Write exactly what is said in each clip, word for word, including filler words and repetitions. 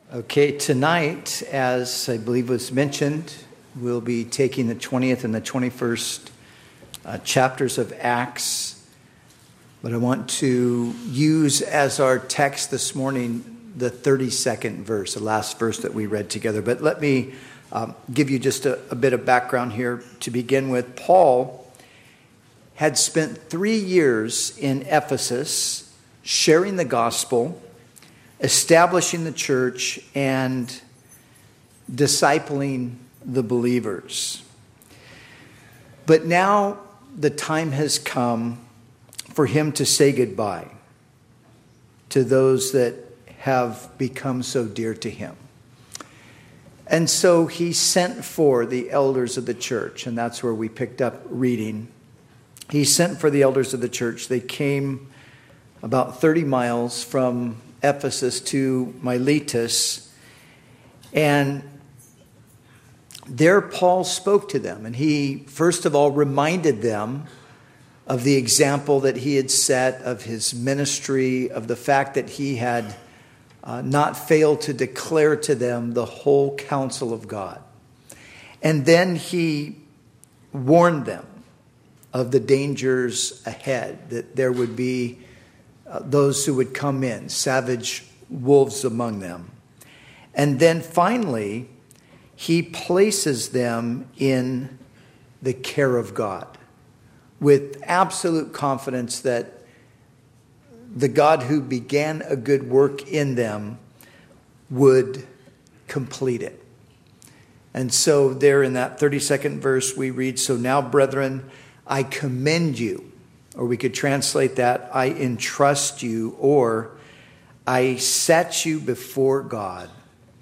Okay, tonight, as I believe was mentioned, we'll be taking the twentieth and the twenty-first uh, chapters of Acts. But I want to use as our text this morning the thirty-second verse, the last verse that we read together. But let me um, give you just a, a bit of background here to begin with. Paul had spent three years in Ephesus sharing the gospel, establishing the church, and discipling the believers. But now the time has come for him to say goodbye to those that have become so dear to him. And so he sent for the elders of the church, and that's where we picked up reading. He sent for the elders of the church. They came about thirty miles from Ephesus to Miletus, and there Paul spoke to them, and he first of all reminded them of the example that he had set of his ministry, of the fact that he had uh, not failed to declare to them the whole counsel of God. And then he warned them of the dangers ahead, that there would be Uh, those who would come in, savage wolves among them. And then finally, he places them in the care of God with absolute confidence that the God who began a good work in them would complete it. And so there in that thirty-second verse we read, "So now, brethren, I commend you," or we could translate that, "I entrust you," or "I set you before God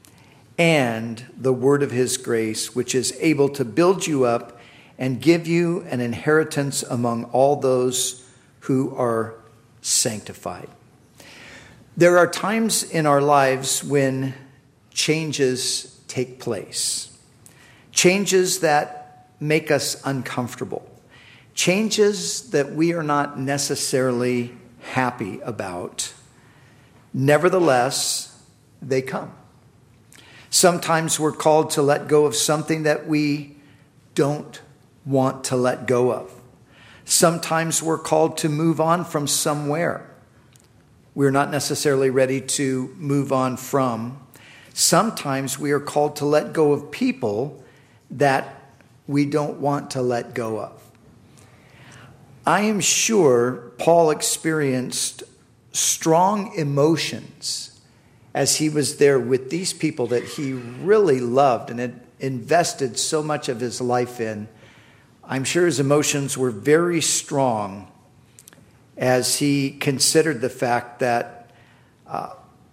and the word of his grace, which is able to build you up and give you an inheritance among all those who are sanctified." There are times in our lives when changes take place. Changes that make us uncomfortable. Changes that we are not necessarily happy about. Nevertheless, they come. Sometimes we're called to let go of something that we don't want to let go of. Sometimes we're called to move on from somewhere we're not necessarily ready to move on from. Sometimes we are called to let go of people that we don't want to let go of. I am sure Paul experienced strong emotions as he was there with these people that he really loved and had invested so much of his life in. I'm sure his emotions were very strong as he considered the fact that uh,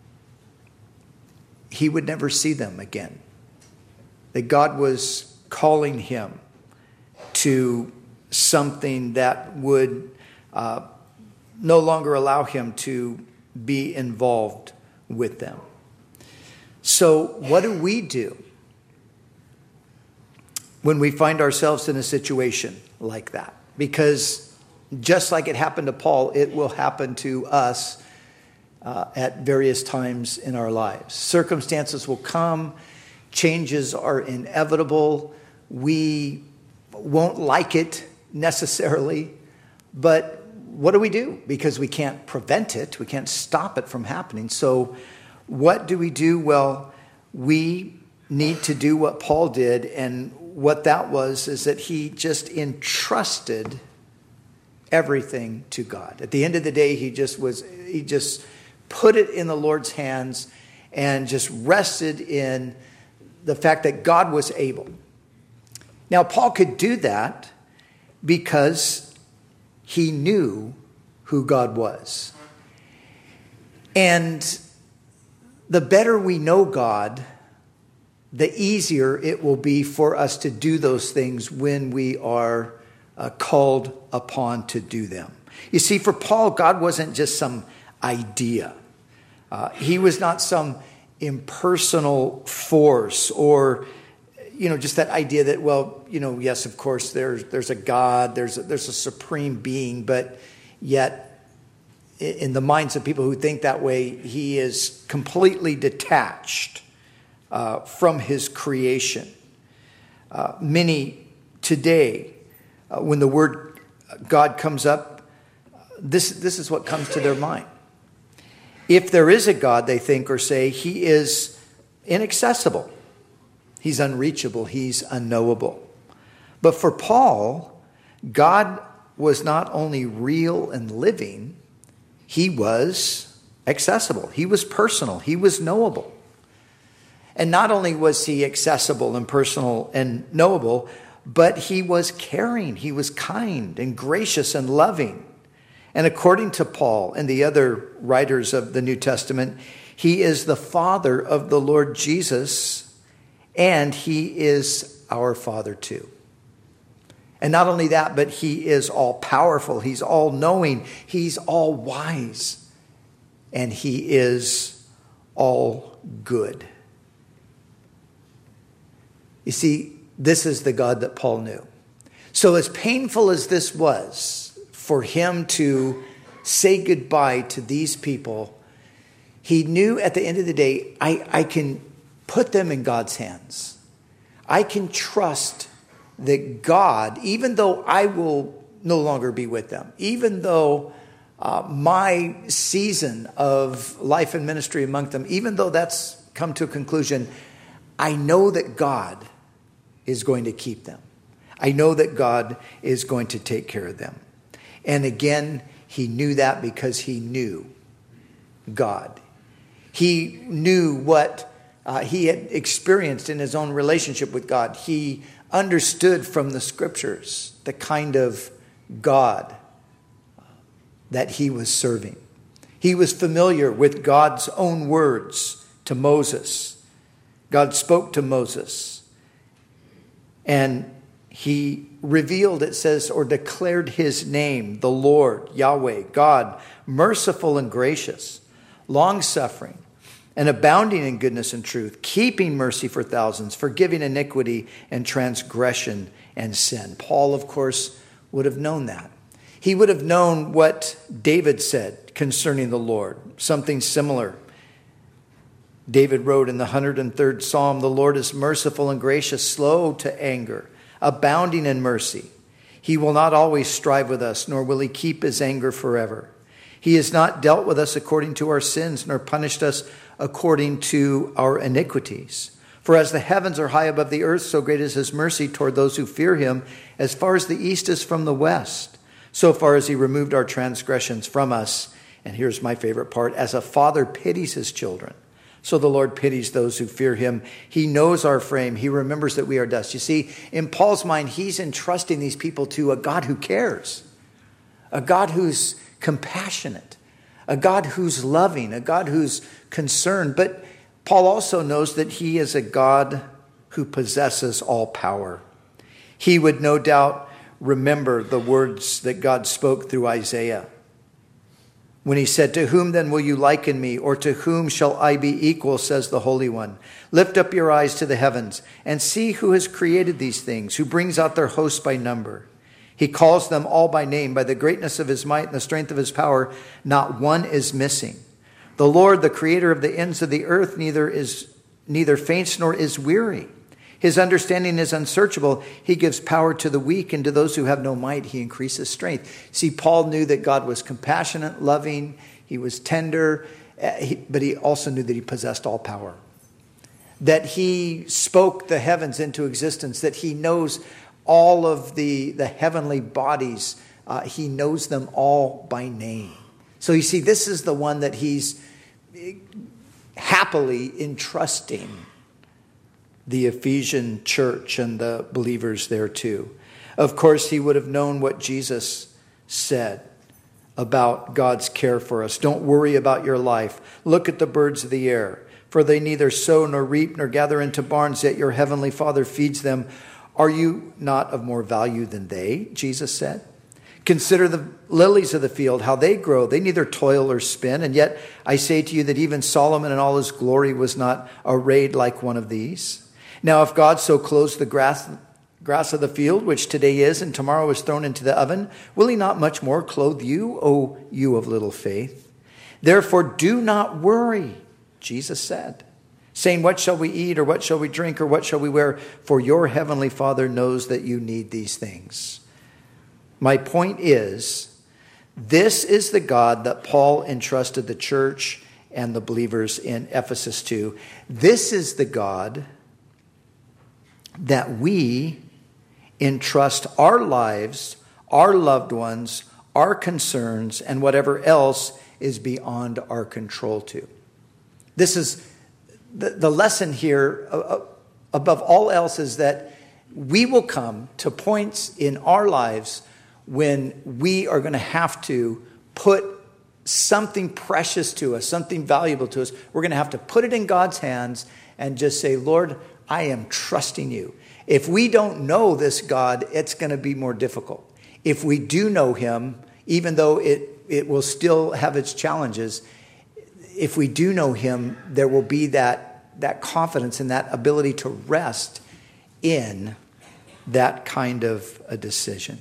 he would never see them again. That God was calling him to something that would uh, no longer allow him to be involved with them. So what do we do when we find ourselves in a situation like that? Because just like it happened to Paul, it will happen to us uh, at various times in our lives. Circumstances will come. Changes are inevitable. We won't like it necessarily, but what do we do? Because we can't prevent it. We can't stop it from happening. So what do we do? Well, we need to do what Paul did, and what that was is that he just entrusted everything to God. At the end of the day, he just was, he just put it in the Lord's hands and just rested in the fact that God was able. Now, Paul could do that because he knew who God was. And the better we know God, the easier it will be for us to do those things when we are uh, called upon to do them. You see, for Paul, God wasn't just some idea. Uh, he was not some impersonal force or, you know, just that idea that, well, you know, yes, of course, there's there's a God, there's a, there's a supreme being, but yet in the minds of people who think that way, he is completely detached uh, from his creation. Uh, many today, uh, when the word God comes up, this, this is what comes to their mind. If there is a God, they think or say, he is inaccessible. He's unreachable. He's unknowable. But for Paul, God was not only real and living, he was accessible. He was personal. He was knowable. And not only was he accessible and personal and knowable, but he was caring. He was kind and gracious and loving. And according to Paul and the other writers of the New Testament, he is the Father of the Lord Jesus, and he is our Father too. And not only that, but he is all powerful. He's all knowing. He's all wise. And he is all good. You see, this is the God that Paul knew. So as painful as this was for him to say goodbye to these people, he knew at the end of the day, I, I can put them in God's hands. I can trust that God, even though I will no longer be with them, even though uh, my season of life and ministry among them, even though that's come to a conclusion, I know that God is going to keep them. I know that God is going to take care of them. And again, he knew that because he knew God. He knew what uh, he had experienced in his own relationship with God. He understood from the scriptures the kind of God that he was serving. He was familiar with God's own words to Moses. God spoke to Moses, and he revealed, it says, or declared his name, the Lord, Yahweh, God, merciful and gracious, long-suffering, and abounding in goodness and truth, keeping mercy for thousands, forgiving iniquity and transgression and sin. Paul, of course, would have known that. He would have known what David said concerning the Lord, something similar. David wrote in the one hundred third Psalm, the Lord is merciful and gracious, slow to anger, abounding in mercy. He will not always strive with us, nor will he keep his anger forever. He has not dealt with us according to our sins, nor punished us according to our iniquities. For as the heavens are high above the earth, so great is his mercy toward those who fear him. As far as the east is from the west, so far as he removed our transgressions from us. And here's my favorite part. As a father pities his children, so the Lord pities those who fear him. He knows our frame. He remembers that we are dust. You see, in Paul's mind, he's entrusting these people to a God who cares, a God who's compassionate, a God who's loving, a God who's concerned. But Paul also knows that he is a God who possesses all power. He would no doubt remember the words that God spoke through Isaiah when he said, to whom then will you liken me, or to whom shall I be equal, says the Holy One. Lift up your eyes to the heavens and see who has created these things, who brings out their hosts by number. He calls them all by name, by the greatness of his might and the strength of his power. Not one is missing. The Lord, the creator of the ends of the earth, neither is neither faints nor is weary. His understanding is unsearchable. He gives power to the weak, and to those who have no might, he increases strength. See, Paul knew that God was compassionate, loving. He was tender, but he also knew that he possessed all power. That he spoke the heavens into existence, that he knows all of the, the heavenly bodies. Uh, he knows them all by name. So you see, this is the one that he's happily entrusting the Ephesian church and the believers there too. Of course, he would have known what Jesus said about God's care for us. Don't worry about your life. Look at the birds of the air, for they neither sow nor reap nor gather into barns, yet your heavenly Father feeds them. Are you not of more value than they? Jesus said. Consider the lilies of the field, how they grow. They neither toil or spin. And yet I say to you that even Solomon in all his glory was not arrayed like one of these. Now, if God so clothes the grass, grass of the field, which today is and tomorrow is thrown into the oven, will he not much more clothe you, O you of little faith? Therefore, do not worry, Jesus said. saying, what shall we eat, or what shall we drink, or what shall we wear? For your heavenly Father knows that you need these things. My point is, this is the God that Paul entrusted the church and the believers in Ephesus to. This is the God that we entrust our lives, our loved ones, our concerns, and whatever else is beyond our control to. This is the, the lesson here, uh, above all else, is that we will come to points in our lives when we are going to have to put something precious to us, something valuable to us. We're going to have to put it in God's hands and just say, Lord, I am trusting you. If we don't know this God, it's going to be more difficult. If we do know him, even though it, it will still have its challenges, if we do know him, there will be that, that confidence and that ability to rest in that kind of a decision.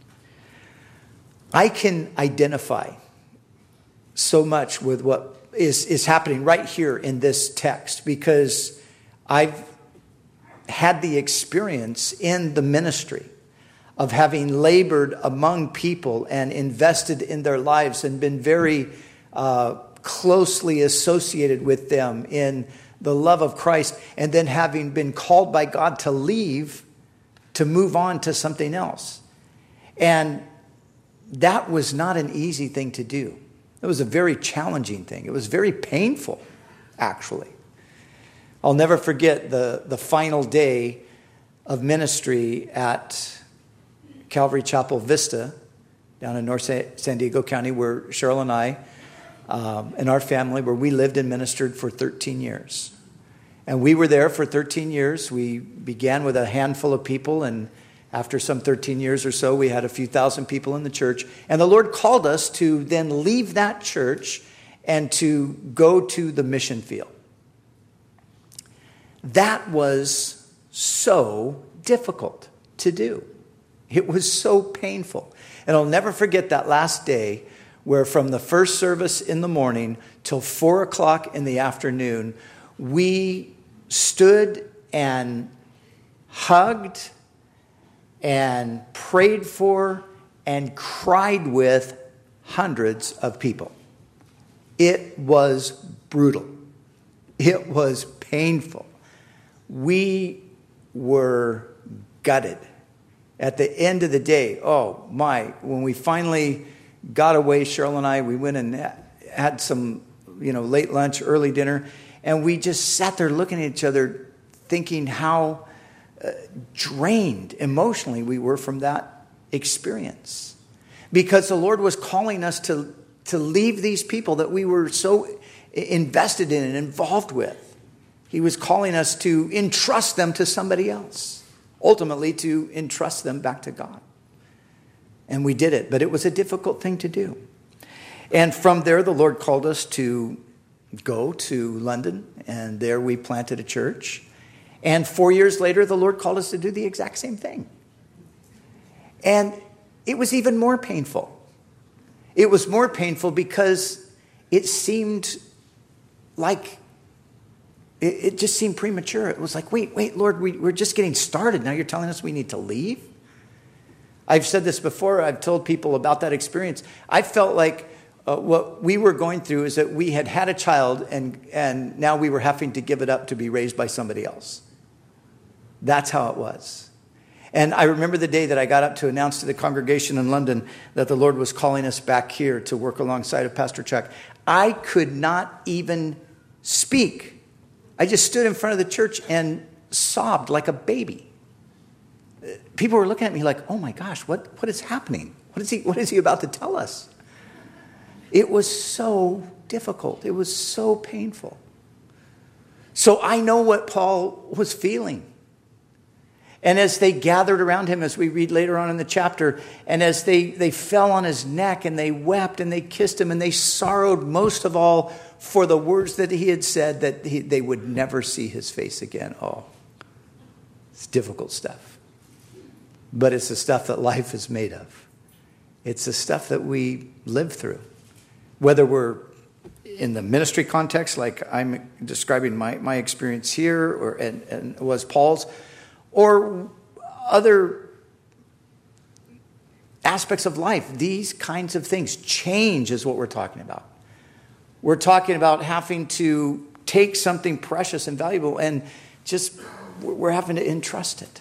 I can identify so much with what is, is happening right here in this text, because I've had the experience in the ministry of having labored among people and invested in their lives and been very uh, closely associated with them in the love of Christ, and then having been called by God to leave, to move on to something else. And that was not an easy thing to do. It was a very challenging thing. It was very painful, actually. I'll never forget the, the final day of ministry at Calvary Chapel Vista down in North San Diego County, where Cheryl and I um, and our family, where we lived and ministered for thirteen years. And we were there for thirteen years. We began with a handful of people, and after some thirteen years or so, we had a few thousand people in the church. And the Lord called us to then leave that church and to go to the mission field. That was so difficult to do. It was so painful. And I'll never forget that last day where from the first service in the morning till four o'clock in the afternoon, we stood and hugged and prayed for and cried with hundreds of people. It was brutal. It was painful. We were gutted. At the end of the day, oh my, when we finally got away, Cheryl and I, we went and had some, you know, late lunch, early dinner, and we just sat there looking at each other thinking how uh, drained emotionally we were from that experience. Because the Lord was calling us to, to leave these people that we were so invested in and involved with. He was calling us to entrust them to somebody else. Ultimately, to entrust them back to God. And we did it, but it was a difficult thing to do. And from there, the Lord called us to go to London, and there we planted a church. And four years later, the Lord called us to do the exact same thing. And it was even more painful. It was more painful because it seemed like It just seemed premature. It was like, wait, wait, Lord, we, we're just getting started. Now you're telling us we need to leave? I've said this before. I've told people about that experience. I felt like uh, what we were going through is that we had had a child, and, and now we were having to give it up to be raised by somebody else. That's how it was. And I remember the day that I got up to announce to the congregation in London that the Lord was calling us back here to work alongside of Pastor Chuck. I could not even speak. I just stood in front of the church and sobbed like a baby. People were looking at me like, oh my gosh, what, what is happening? What is he, what is he about to tell us? It was so difficult. It was so painful. So I know what Paul was feeling. And as they gathered around him, as we read later on in the chapter, and as they, they fell on his neck and they wept and they kissed him and they sorrowed most of all for the words that he had said, that he, they would never see his face again. Oh, it's difficult stuff. But it's the stuff that life is made of. It's the stuff that we live through. Whether we're in the ministry context, like I'm describing my, my experience here, or and, and was Paul's, or other aspects of life. These kinds of things, change is what we're talking about. We're talking about having to take something precious and valuable and just, we're having to entrust it.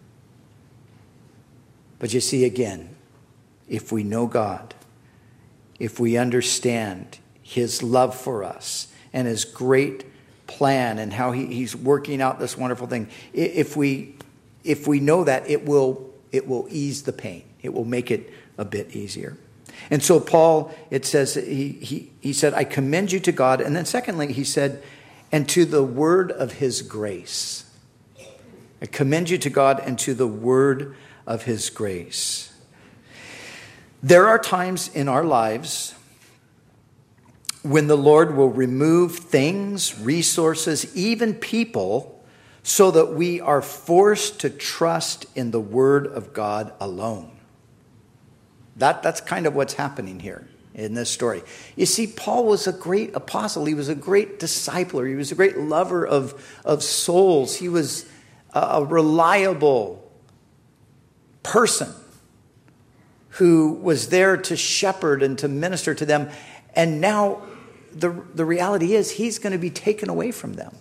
But you see, again, if we know God, if we understand his love for us and his great plan and how he, he's working out this wonderful thing, if we if we know that, it will it will ease the pain. It will make it a bit easier. And so Paul, it says, he he he said, I commend you to God. And then secondly, he said, and to the word of his grace. I commend you to God and to the word of his grace. There are times in our lives when the Lord will remove things, resources, even people, so that we are forced to trust in the word of God alone. That, that's kind of what's happening here in this story. You see, Paul was a great apostle. He was a great discipler. He was a great lover of, of souls. He was a, a reliable person who was there to shepherd and to minister to them. And now the, the reality is he's going to be taken away from them.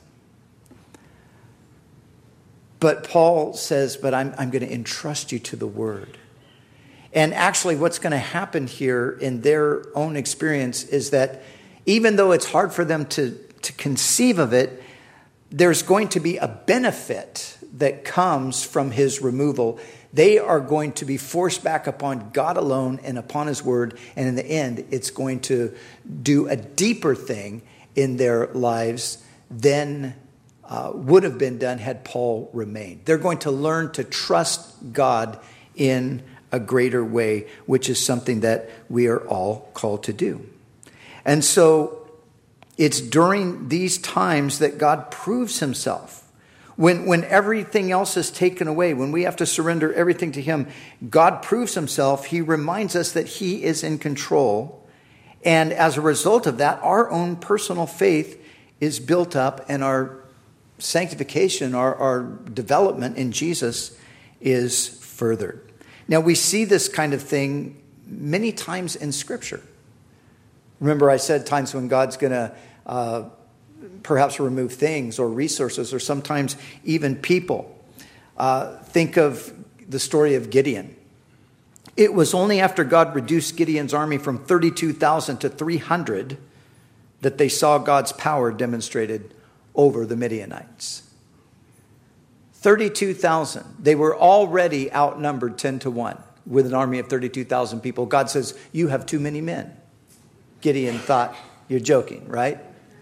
But Paul says, but I'm, I'm going to entrust you to the word. And actually what's going to happen here in their own experience is that even though it's hard for them to, to conceive of it, there's going to be a benefit that comes from his removal. They are going to be forced back upon God alone and upon his word. And in the end, it's going to do a deeper thing in their lives than uh, would have been done had Paul remained. They're going to learn to trust God in a greater way, which is something that we are all called to do. And so it's during these times that God proves himself. When, when everything else is taken away, when we have to surrender everything to him, God proves himself. He reminds us that he is in control. And as a result of that, our own personal faith is built up and our sanctification, our, our development in Jesus is furthered. Now, we see this kind of thing many times in Scripture. Remember, I said times when God's going to uh, perhaps remove things or resources or sometimes even people. Uh, think of the story of Gideon. It was only after God reduced Gideon's army from thirty-two thousand to three hundred that they saw God's power demonstrated over the Midianites. thirty-two thousand. They were already outnumbered ten to one with an army of thirty-two thousand people. God says, you have too many men. Gideon thought, you're joking, right?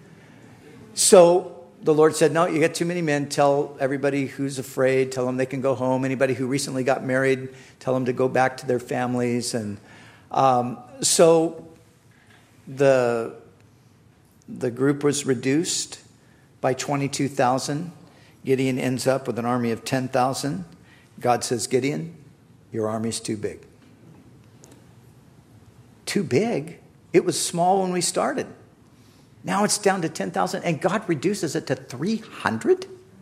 So the Lord said, no, you got too many men. Tell everybody who's afraid, tell them they can go home. Anybody who recently got married, tell them to go back to their families. And um, so the, the group was reduced by twenty-two thousand. Gideon ends up with an army of ten thousand. God says, Gideon, your army's too big. Too big? It was small when we started. Now it's down to ten thousand, and God reduces it to three hundred?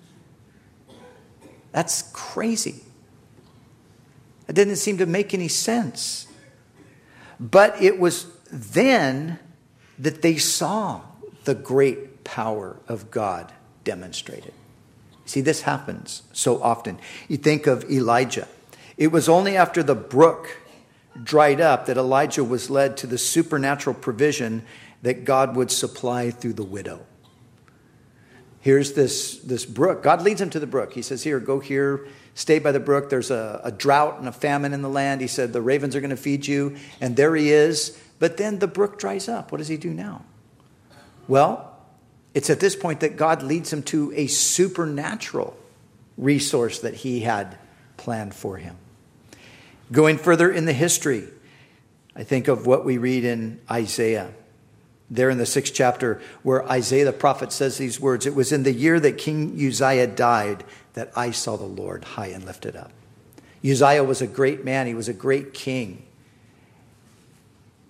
That's crazy. It didn't seem to make any sense. But it was then that they saw the great power of God demonstrated. See, this happens so often. You think of Elijah. It was only after the brook dried up that Elijah was led to the supernatural provision that God would supply through the widow. Here's this, this brook. God leads him to the brook. He says, here, go here, stay by the brook. There's a, a drought and a famine in the land. He said, the ravens are going to feed you. And there he is. But then the brook dries up. What does he do now? Well, it's at this point that God leads him to a supernatural resource that he had planned for him. Going further in the history, I think of what we read in Isaiah. There in the sixth chapter where Isaiah the prophet says these words, it was in the year that King Uzziah died that I saw the Lord high and lifted up. Uzziah was a great man. He was a great king.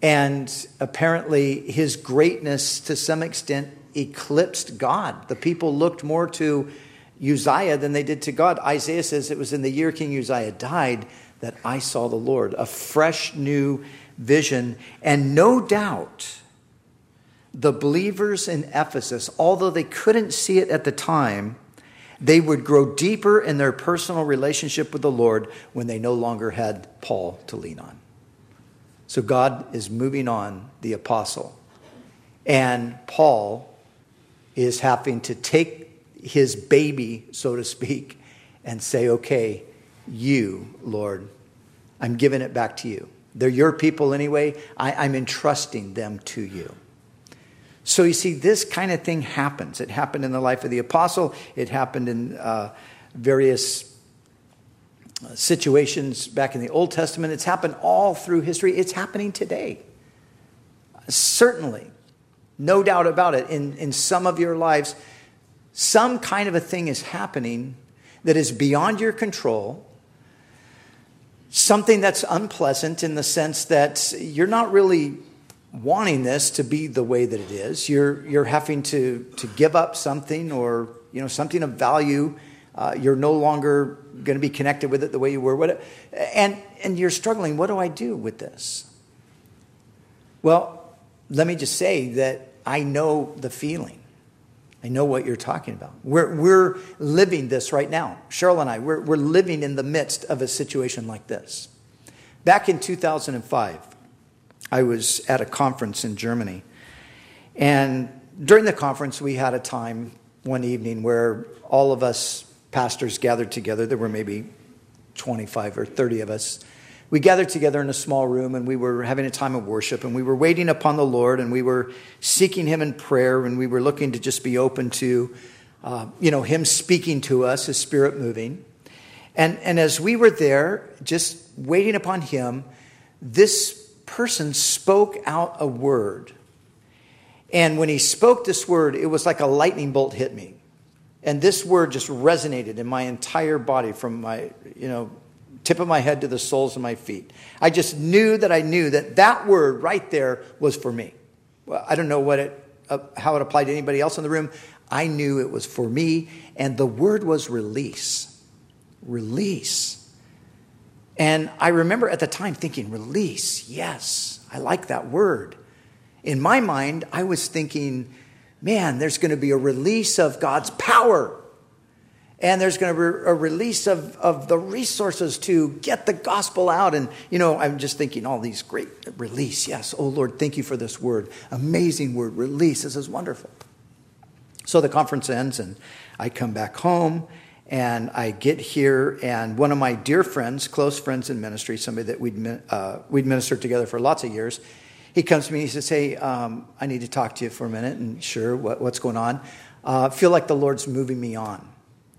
And apparently his greatness to some extent eclipsed God. The people looked more to Uzziah than they did to God. Isaiah says it was in the year King Uzziah died that I saw the Lord. A fresh new vision. And no doubt the believers in Ephesus, although they couldn't see it at the time, they would grow deeper in their personal relationship with the Lord when they no longer had Paul to lean on. So God is moving on the apostle. And Paul is having to take his baby, so to speak, and say, okay, you, Lord, I'm giving it back to you. They're your people anyway. I, I'm entrusting them to you. So you see, this kind of thing happens. It happened in the life of the apostle. It happened in uh, various situations back in the Old Testament. It's happened all through history. It's happening today. Certainly, no doubt about it. In, in some of your lives, some kind of a thing is happening that is beyond your control. Something that's unpleasant in the sense that you're not really wanting this to be the way that it is. You're you're having to to give up something, or you know something of value. Uh, you're no longer going to be connected with it the way you were. What, and and you're struggling. What do I do with this? Well, let me just say that I know the feeling. I know what you're talking about. We're we're living this right now. Cheryl and I, we're we're living in the midst of a situation like this. Back in two thousand five, I was at a conference in Germany. And during the conference, we had a time one evening where all of us pastors gathered together. There were maybe twenty-five or thirty of us. We gathered together in a small room, and we were having a time of worship, and we were waiting upon the Lord, and we were seeking him in prayer, and we were looking to just be open to, uh, you know, him speaking to us, his spirit moving. And, and as we were there, just waiting upon him, this person spoke out a word. And when he spoke this word, it was like a lightning bolt hit me. And this word just resonated in my entire body, from my, you know, tip of my head to the soles of my feet. I just knew that I knew that that word right there was for me. Well, I don't know what it, uh, how it applied to anybody else in the room. I knew it was for me. And the word was release. Release. And I remember at the time thinking, release, yes, I like that word. In my mind, I was thinking, man, there's going to be a release of God's power. And there's going to be a release of, of the resources to get the gospel out. And, you know, I'm just thinking all these great release. Yes, oh, Lord, thank you for this word. Amazing word, release. This is wonderful. So the conference ends, and I come back home. And I get here, and one of my dear friends, close friends in ministry, somebody that we'd uh, we'd ministered together for lots of years, he comes to me and he says, hey, um, I need to talk to you for a minute. And sure, what, what's going on? Uh, I feel like the Lord's moving me on.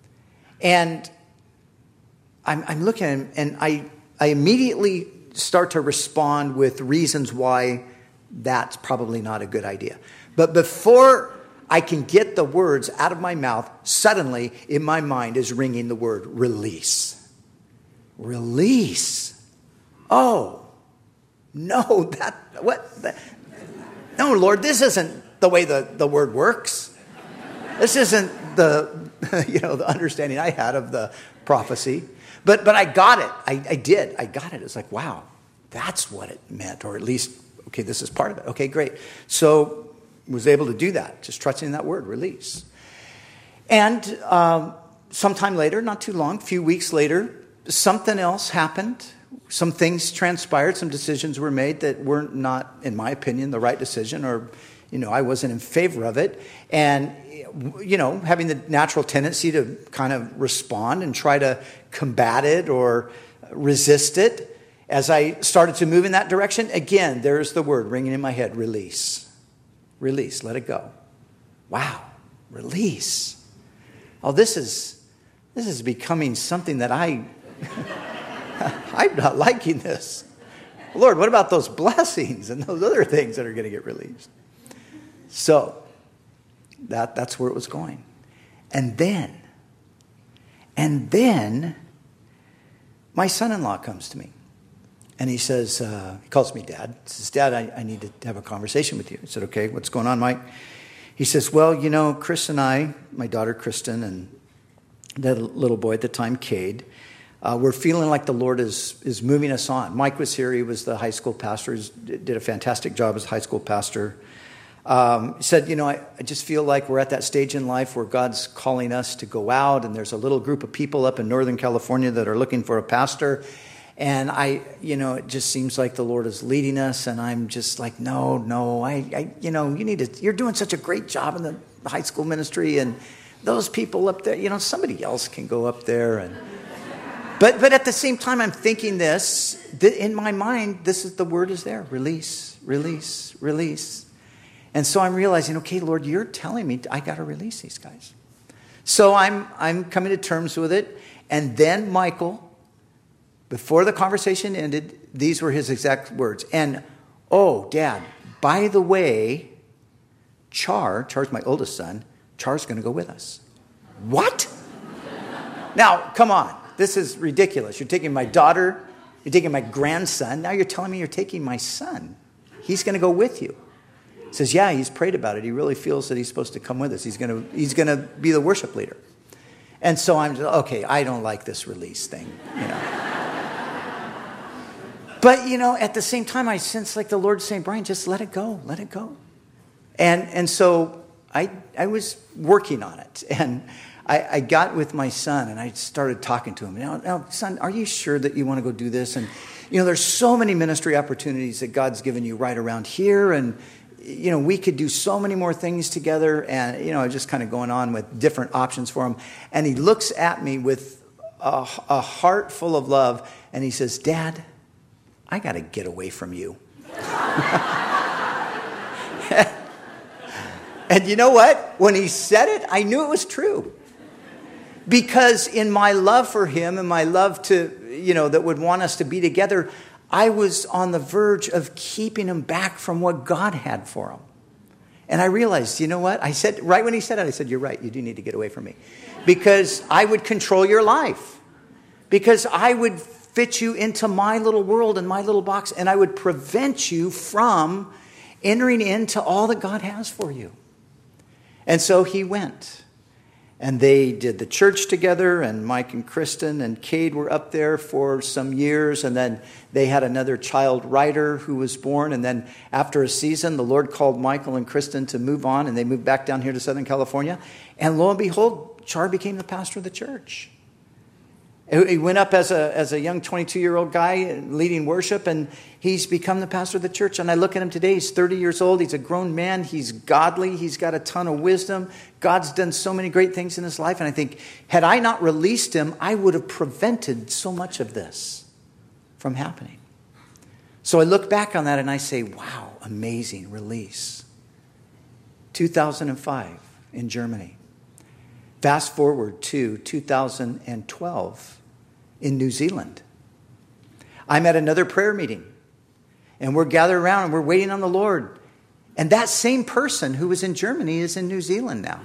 And I'm, I'm looking at him, and I, I immediately start to respond with reasons why that's probably not a good idea. But before I can get the words out of my mouth, suddenly in my mind is ringing the word release. Release. Oh, no, that, what? That, no, Lord, this isn't the way the, the word works. This isn't the, you know, the understanding I had of the prophecy. But but I got it. I, I did. I got it. It's like, wow, that's what it meant. Or at least, okay, this is part of it. Okay, great. So was able to do that, just trusting that word, release. And um, sometime later, not too long, a few weeks later, something else happened. Some things transpired. Some decisions were made that were not, in my opinion, the right decision, or, you know, I wasn't in favor of it. And, you know, having the natural tendency to kind of respond and try to combat it or resist it. As I started to move in that direction, again, there's the word ringing in my head, release. Release, let it go. Wow, release. Oh, this is this is becoming something that I, I'm not liking this. Lord, what about those blessings and those other things that are going to get released? So, that that's where it was going. And then, and then, my son-in-law comes to me. And he says, uh, he calls me Dad. He says, Dad, I, I need to have a conversation with you. I said, okay, what's going on, Mike? He says, well, you know, Chris and I, my daughter Kristen, and the little boy at the time, Cade, uh, we're feeling like the Lord is is moving us on. Mike was here. He was the high school pastor. He did a fantastic job as a high school pastor. Um, he said, you know, I, I just feel like we're at that stage in life where God's calling us to go out, and there's a little group of people up in Northern California that are looking for a pastor. And I, you know, it just seems like the Lord is leading us, and I'm just like, no, no, I, I, you know, you need to, you're doing such a great job in the high school ministry, and those people up there, you know, somebody else can go up there. And but but at the same time, I'm thinking this, that in my mind, this is the word is there, release, release, release. And so I'm realizing, okay, Lord, you're telling me I got to release these guys. So I'm I'm coming to terms with it, and then Michael. Before the conversation ended, these were his exact words. And, oh, Dad, by the way, Char, Char's my oldest son, Char's going to go with us. What? Now, come on. This is ridiculous. You're taking my daughter, you're taking my grandson. Now you're telling me you're taking my son. He's going to go with you. He says, yeah, he's prayed about it. He really feels that he's supposed to come with us. He's going to, he's going to be the worship leader. And so I'm, okay, I don't like this release thing, you know. But, you know, at the same time, I sense like the Lord saying, Brian, just let it go. Let it go. And and so I I was working on it. And I, I got with my son, and I started talking to him. Now, now, son, are you sure that you want to go do this? And, you know, there's so many ministry opportunities that God's given you right around here. And, you know, we could do so many more things together. And, you know, just kind of going on with different options for him. And he looks at me with a, a heart full of love. And he says, Dad, I got to get away from you. And you know what? When he said it, I knew it was true. Because in my love for him and my love to, you know, that would want us to be together, I was on the verge of keeping him back from what God had for him. And I realized, you know what? I said, right when he said it, I said, you're right. You do need to get away from me. Because I would control your life. Because I would fit you into my little world and my little box, and I would prevent you from entering into all that God has for you. And so he went, and they did the church together, and Mike and Kristen and Cade were up there for some years, and then they had another child Ryder who was born, and then after a season, the Lord called Michael and Kristen to move on, and they moved back down here to Southern California, and lo and behold, Char became the pastor of the church. He went up as a as a young twenty-two-year-old guy leading worship, and he's become the pastor of the church. And I look at him today. He's thirty years old. He's a grown man. He's godly. He's got a ton of wisdom. God's done so many great things in his life. And I think, had I not released him, I would have prevented so much of this from happening. So I look back on that and I say, wow, amazing release. two thousand five in Germany. Fast forward to two thousand twelve. In New Zealand. I'm at another prayer meeting, and we're gathered around and we're waiting on the Lord. And that same person who was in Germany is in New Zealand now.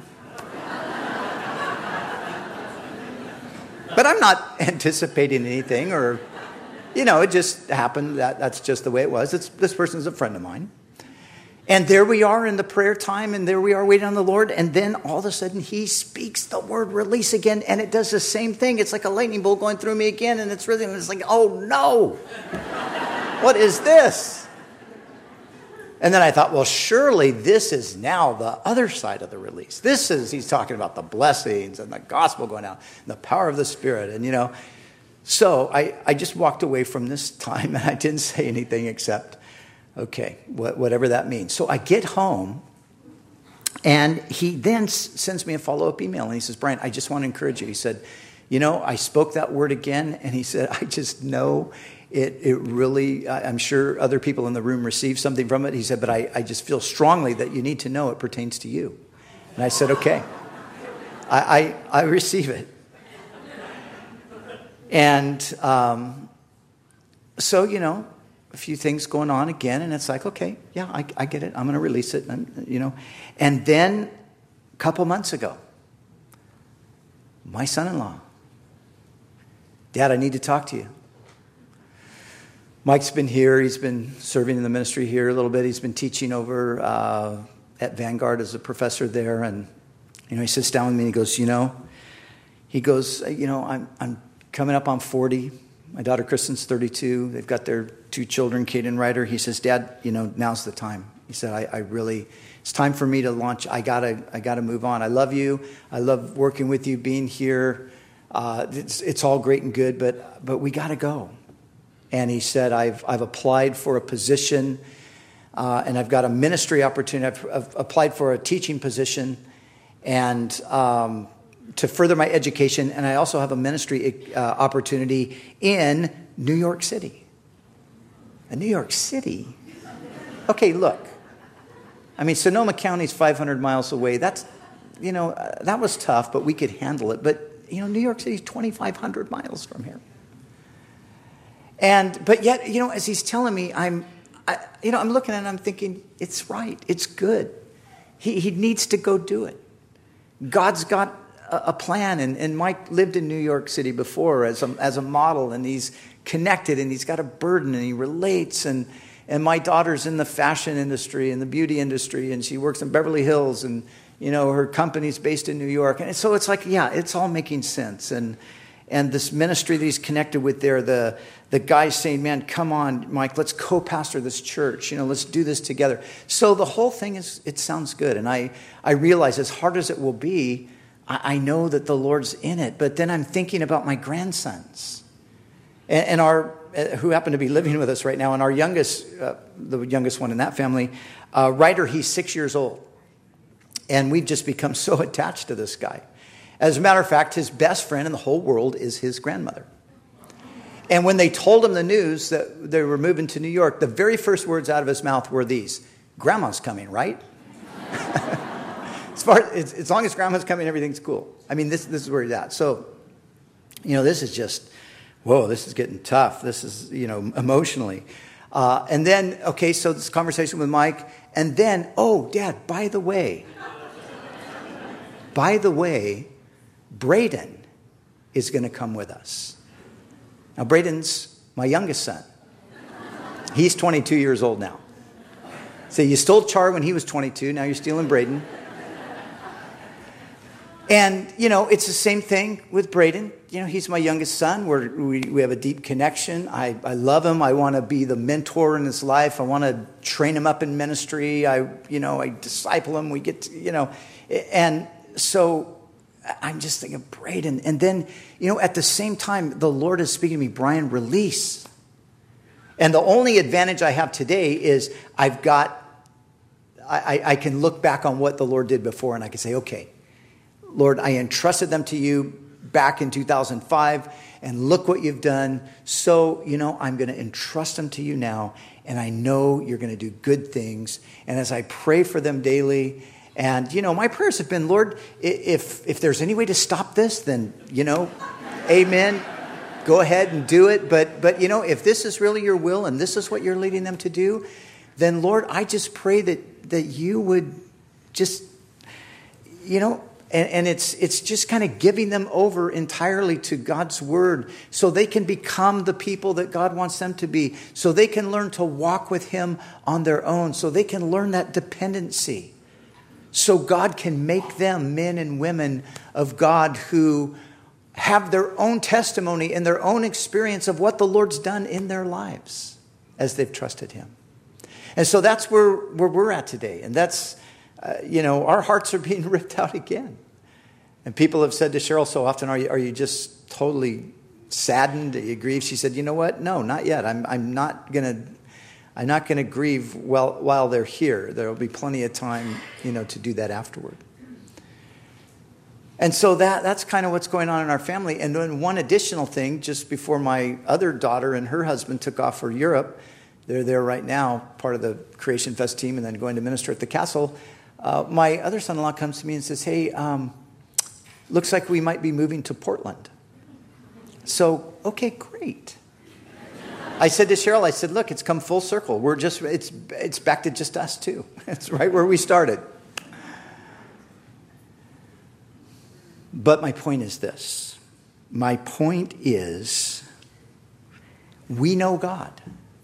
But I'm not anticipating anything, or, you know, it just happened. That that's just the way it was. It's, this person's a friend of mine. And there we are in the prayer time, and there we are waiting on the Lord. And then all of a sudden he speaks the word release again, and it does the same thing. It's like a lightning bolt going through me again, and it's really, and it's like, oh no, what is this? And then I thought, well, surely this is now the other side of the release. This is, he's talking about the blessings and the gospel going out, and the power of the Spirit. And, you know, so I, I just walked away from this time, and I didn't say anything except, okay, whatever that means. So I get home, and he then sends me a follow-up email, and he says, Brian, I just want to encourage you. He said, you know, I spoke that word again, and he said, I just know it It really, I'm sure other people in the room received something from it. He said, but I, I just feel strongly that you need to know it pertains to you. And I said, okay, I, I, I receive it. And um, so, you know, a few things going on again, and it's like, okay, yeah, I, I get it. I'm going to release it, and, you know. And then a couple months ago, my son-in-law, Dad, I need to talk to you. Mike's been here. He's been serving in the ministry here a little bit. He's been teaching over uh, at Vanguard as a professor there. And, you know, he sits down with me and he goes, you know, he goes, you know, I'm I'm coming up on forty. My daughter Kristen's thirty-two. They've got their two children, Kate and Ryder. He says, Dad, you know, now's the time. He said, I, I really, it's time for me to launch. I gotta, I gotta move on. I love you. I love working with you, being here. Uh, it's, it's all great and good, but but we gotta go. And he said, I've I've applied for a position, uh, and I've got a ministry opportunity. I've, I've applied for a teaching position, and um, to further my education. And I also have a ministry uh, opportunity in New York City. In New York City? Okay, look. I mean, Sonoma County's five hundred miles away. That's, you know, uh, that was tough, but we could handle it. But, you know, New York City's twenty-five hundred miles from here. And, but yet, you know, as he's telling me, I'm, I, you know, I'm looking at it and I'm thinking, it's right. It's good. He, he needs to go do it. God's got a, a plan. And, and Mike lived in New York City before as a, as a model, and he's connected and he's got a burden and he relates. And, and my daughter's in the fashion industry and the beauty industry, and she works in Beverly Hills, and, you know, her company's based in New York. And so it's like, yeah, it's all making sense. And, and this ministry that he's connected with there, the, the guy's saying, man, come on, Mike, let's co-pastor this church. You know, let's do this together. So the whole thing is, it sounds good. And I, I realize, as hard as it will be, I, I know that the Lord's in it. But then I'm thinking about my grandsons and, and our, who happen to be living with us right now. And our youngest, uh, the youngest one in that family, uh, Ryder, he's six years old. And we've just become so attached to this guy. As a matter of fact, his best friend in the whole world is his grandmother. And when they told him the news that they were moving to New York, the very first words out of his mouth were these: Grandma's coming, right? as, far, as, as long as Grandma's coming, everything's cool. I mean, this, this is where he's at. So, you know, this is just, whoa, this is getting tough. This is, you know, emotionally. Uh, and then, okay, so this conversation with Mike. And then, oh, Dad, by the way, by the way, Braden is going to come with us. Now, Braden's my youngest son. He's twenty-two years old now. So you stole Char when he was twenty-two. Now you're stealing Braden. And, you know, it's the same thing with Braden. You know, he's my youngest son. We're, we we have a deep connection. I, I love him. I want to be the mentor in his life. I want to train him up in ministry. I, you know, I disciple him. We get to, you know, and so I'm just thinking, Braden. And then, you know, at the same time, the Lord is speaking to me, Brian, release. And the only advantage I have today is I've got, I, I can look back on what the Lord did before, and I can say, okay, Lord, I entrusted them to you back in two thousand five, and look what you've done. So, you know, I'm going to entrust them to you now, and I know you're going to do good things. And as I pray for them daily, and, you know, my prayers have been, Lord, if if there's any way to stop this, then, you know, amen. Go ahead and do it. But, but you know, if this is really your will and this is what you're leading them to do, then, Lord, I just pray that, that you would just, you know, and, and it's it's just kind of giving them over entirely to God's word so they can become the people that God wants them to be, so they can learn to walk with him on their own, so they can learn that dependency. So God can make them men and women of God who have their own testimony and their own experience of what the Lord's done in their lives as they've trusted him. And so that's where, where we're at today. And that's, uh, you know, our hearts are being ripped out again. And people have said to Cheryl so often, are you, are you just totally saddened? Are you grieved? She said, you know what? No, not yet. I'm, I'm not going to... I'm not going to grieve while, while they're here. There will be plenty of time, you know, to do that afterward. And so that that's kind of what's going on in our family. And then one additional thing, just before my other daughter and her husband took off for Europe, they're there right now, part of the Creation Fest team, and then going to minister at the castle. Uh, my other son-in-law comes to me and says, hey, um, looks like we might be moving to Portland. So, okay, great. I said to Cheryl, I said, look, it's come full circle. We're just, it's it's back to just us two. It's right where we started. But my point is this. My point is, we know God.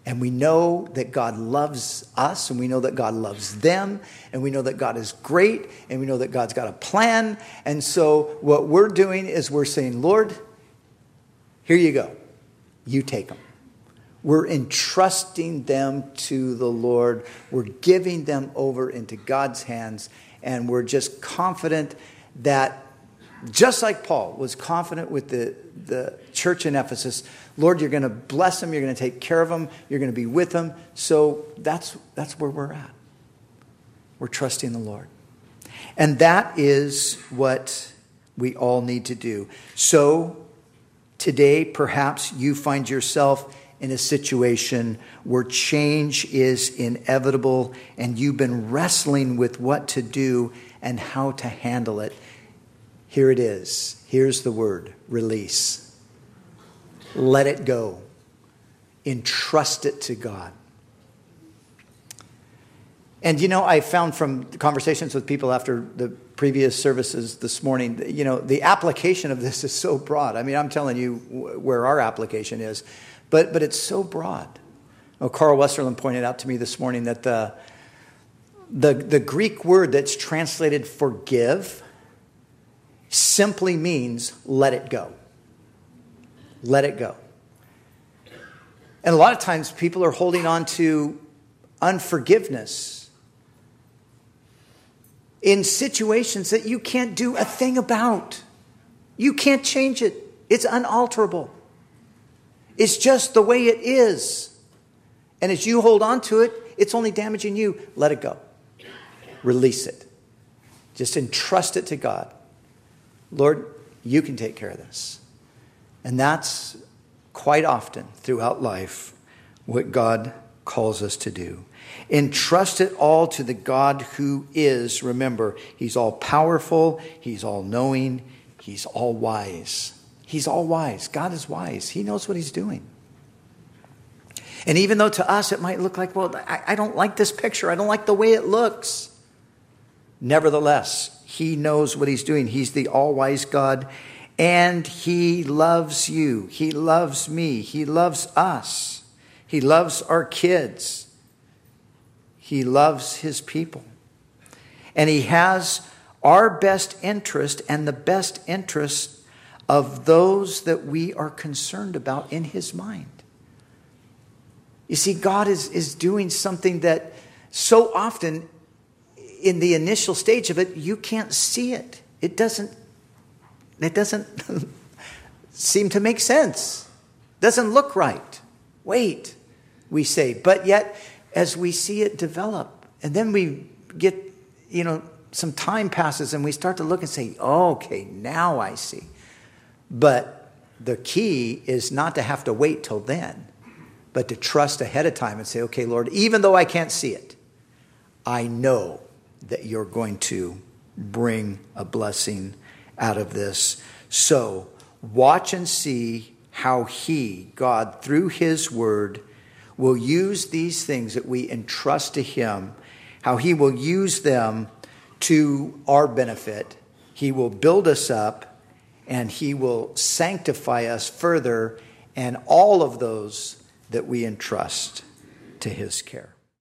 And we know that God loves us, and we know that God loves them, and we know that God is great, and we know that God's got a plan. And so what we're doing is we're saying, Lord, here you go. You take them. We're entrusting them to the Lord. We're giving them over into God's hands, and we're just confident that, just like Paul was confident with the, the church in Ephesus, Lord, you're going to bless them, you're going to take care of them, you're going to be with them. So that's that's where we're at. We're trusting the Lord. And that is what we all need to do. So today, perhaps you find yourself in a situation where change is inevitable, and you've been wrestling with what to do and how to handle it. Here it is. Here's the word, release. Let it go. Entrust it to God. And you know, I found from conversations with people after the previous services this morning, you know, the application of this is so broad. I mean, I'm telling you where our application is, but but it's so broad. Oh, Carl Westerland pointed out to me this morning that the the, the Greek word that's translated forgive simply means let it go. Let it go. And a lot of times people are holding on to unforgiveness in situations that you can't do a thing about. You can't change it. It's unalterable. It's just the way it is. And as you hold on to it, it's only damaging you. Let it go. Release it. Just entrust it to God. Lord, you can take care of this. And that's quite often throughout life what God calls us to do. Entrust it all to the God who is, remember, he's all powerful, he's all knowing, he's all wise. He's all wise. God is wise. He knows what he's doing. And even though to us it might look like, well, I, I don't like this picture. I don't like the way it looks. Nevertheless, he knows what he's doing. He's the all-wise God, and he loves you. He loves me. He loves us. He loves our kids. He loves his people. And he has our best interest and the best interest of those that we are concerned about in his mind. You see, God is, is doing something that so often in the initial stage of it, you can't see it. It doesn't, it doesn't seem to make sense. Doesn't look right. Wait, we say. But yet, as we see it develop, and then we get, you know, some time passes and we start to look and say, oh, okay, now I see. But the key is not to have to wait till then, but to trust ahead of time and say, okay, Lord, even though I can't see it, I know that you're going to bring a blessing out of this. So watch and see how he, God, through his word, will use these things that we entrust to him, how he will use them to our benefit. He will build us up, and he will sanctify us further, and all of those that we entrust to his care.